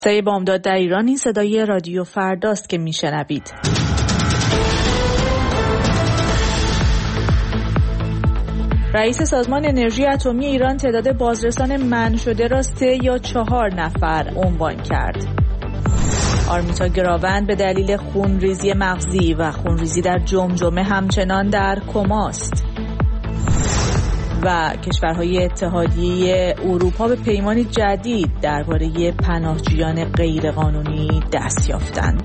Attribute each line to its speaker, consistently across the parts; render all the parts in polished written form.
Speaker 1: صدای بامداد در ایران این صدای رادیو فرداست که میشنوید. رئیس سازمان انرژی اتمی ایران تعداد بازرسان منع شده را 3 یا 4 نفر عنوان کرد. آرمیتا گراوند به دلیل خونریزی مغزی و خونریزی در جمجمه همچنان در کماست. و کشورهای اتحادیه اروپا به پیمانی جدید درباره پناهجویان غیرقانونی دست یافتند.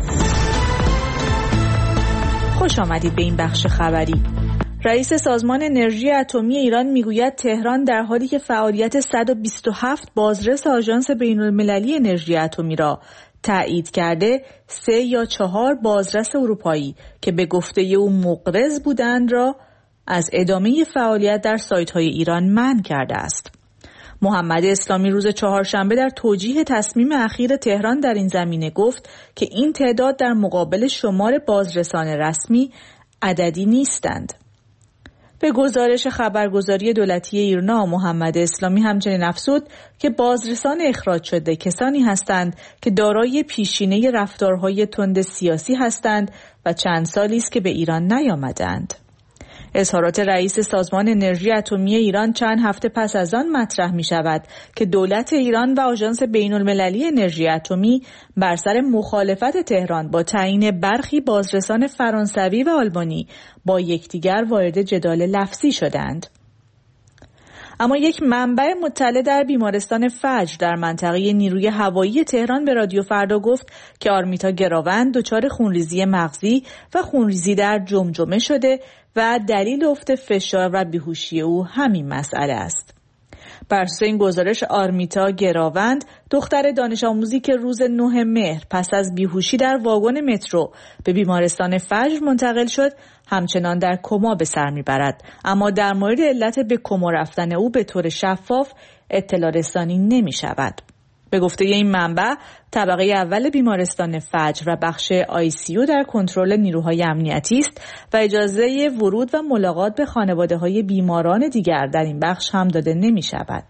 Speaker 1: خوش آمدید به این بخش خبری. رئیس سازمان انرژی اتمی ایران میگوید تهران در حالی که فعالیت 127 بازرس آژانس بین‌المللی انرژی اتمی را تایید کرده، 3 یا 4 بازرس اروپایی که به گفته او مقرض بودند را از ادامه فعالیت در سایت‌های ایران منع کرده است. محمد اسلامی روز چهارشنبه در توجیه تصمیم اخیر تهران در این زمینه گفت که این تعداد در مقابل شمار بازرسان رسمی عددی نیستند. به گزارش خبرگزاری دولتی ایرنا، محمد اسلامی همچنین افزود که بازرسان اخراج شده کسانی هستند که دارای پیشینه رفتارهای تند سیاسی هستند و چند سالی است که به ایران نیامدند. اظهارات رئیس سازمان انرژی اتمی ایران چند هفته پس از آن مطرح می شود که دولت ایران و آژانس بین‌المللی انرژی اتمی بر سر مخالفت تهران با تعیین برخی بازرسان فرانسوی و آلبانی با یکدیگر وارد جدال لفظی شدند. اما یک منبع مطلع در بیمارستان فجر در منطقه نیروی هوایی تهران به رادیو فردا گفت که آرمیتا گراوند دچار خونریزی مغزی و خونریزی در جمجمه شده و دلیل افت فشار و بیهوشی او همین مسئله است. بر اساس این گزارش، آرمیتا گراوند دختر دانش آموزی که روز 9 مهر پس از بیهوشی در واگن مترو به بیمارستان فجر منتقل شد، همچنان در کما به سر میبرد، اما در مورد علت به کما رفتن او به طور شفاف اطلاع رسانی نمی شود. به گفته این منبع، طبقه اول بیمارستان فجر و بخش ICU در کنترل نیروهای امنیتی است و اجازه ورود و ملاقات به خانواده‌های بیماران دیگر در این بخش هم داده نمی شود.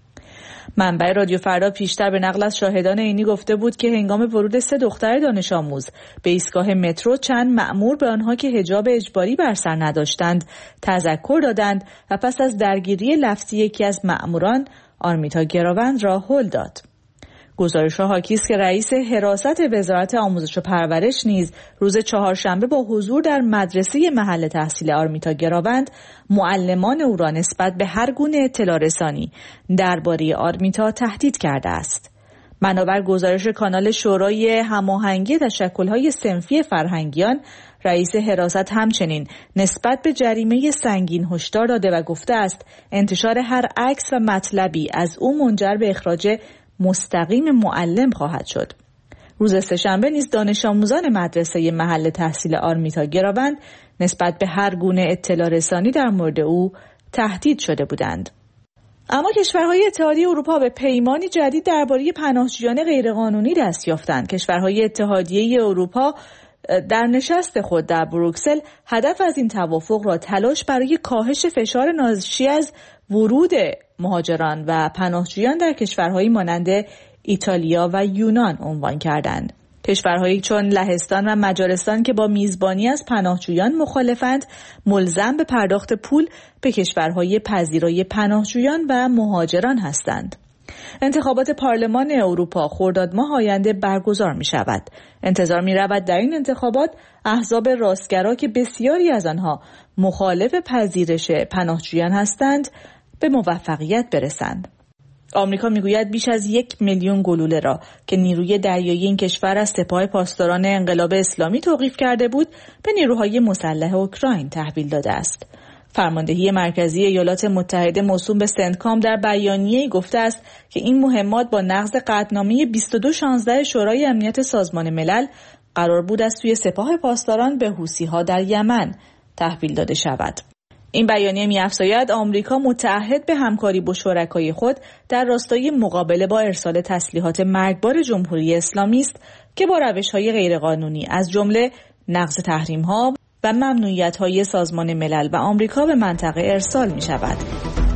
Speaker 1: منبع رادیو فردا پیشتر به نقل از شاهدان عینی گفته بود که هنگام ورود 3 دختر دانش آموز به ایستگاه مترو چند مأمور به آنها که حجاب اجباری بر سر نداشتند تذکر دادند و پس از درگیری لفظی یکی از مأموران آرمیتا گراوند را هل داد. گزارش‌ها حاکی است که رئیس حراست وزارت آموزش و پرورش نیز روز چهارشنبه با حضور در مدرسه محل تحصیل آرمیتا گراوند معلمان او را نسبت به هر گونه اطلاع رسانی درباره آرمیتا تهدید کرده است. بنابر گزارش کانال شورای هماهنگی تشکل‌های صنفی فرهنگیان، رئیس حراست همچنین نسبت به جریمه سنگین هشدار داده و گفته است انتشار هر عکس و مطلبی از او منجر به اخراج مستقیم معلم خواهد شد. روز سه‌شنبه نیز دانش آموزان مدرسه محل تحصیل آرمیتا گراوند نسبت به هر گونه اطلاع رسانی در مورد او تهدید شده بودند. اما کشورهای اتحادیه اروپا به پیمانی جدید درباره پناهجویان غیرقانونی دست یافتند. کشورهای اتحادیه اروپا در نشست خود در بروکسل هدف از این توافق را تلاش برای کاهش فشار ناشی از ورود مهاجران و پناهجویان در کشورهایی مانند ایتالیا و یونان عنوان کردند. کشورهایی چون لهستان و مجارستان که با میزبانی از پناهجویان مخالفند، ملزم به پرداخت پول به کشورهای پذیرای پناهجویان و مهاجران هستند. انتخابات پارلمان اروپا خرداد ماه آینده برگزار می شود. انتظار می رود در این انتخابات احزاب راستگرا که بسیاری از آنها مخالف پذیرش پناهجویان هستند به موفقیت برسند. آمریکا میگوید بیش از 1 میلیون گلوله را که نیروی دریایی این کشور از سپاه پاسداران انقلاب اسلامی توقیف کرده بود به نیروهای مسلح اوکراین تحویل داده است. فرماندهی مرکزی ایالات متحده موسوم به سنتکام در بیانیه‌ای گفته است که این مهمات با نقض قطعنامه 2216 شورای امنیت سازمان ملل قرار بود از سوی سپاه پاسداران به حوثی‌ها در یمن تحویل داده شود. این بیانیه می‌افزاید آمریکا متعهد به همکاری با شرکای خود در راستای مقابله با ارسال تسلیحات مرگبار جمهوری اسلامی است که با روش‌های غیرقانونی از جمله نقض تحریم‌ها و ممنوعیت‌های سازمان ملل و آمریکا به منطقه ارسال می‌شود.